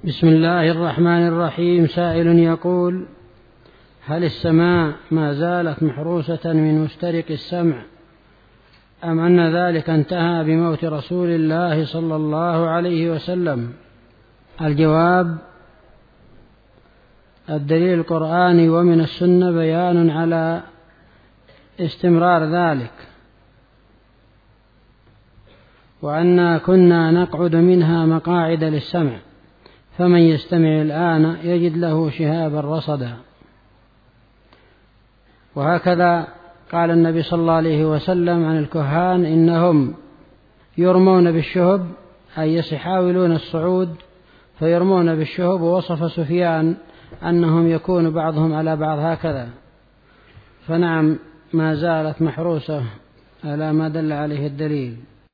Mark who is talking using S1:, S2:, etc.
S1: بسم الله الرحمن الرحيم. سائل يقول: هل السماء ما زالت محروسة من مسترق السمع أم أن ذلك انتهى بموت رسول الله صلى الله عليه وسلم؟ الجواب: الدليل القرآني ومن السنة بيان على استمرار ذلك، وأننا كنا نقعد منها مقاعد للسمع، فمن يستمع الآن يجد له شهابا رصدا. وهكذا قال النبي صلى الله عليه وسلم عن الكهان: إنهم يرمون بالشهب، أي يحاولون الصعود فيرمون بالشهب. ووصف سفيان أنهم يكون بعضهم على بعض هكذا. فنعم، ما زالت محروسة على ما دل عليه الدليل.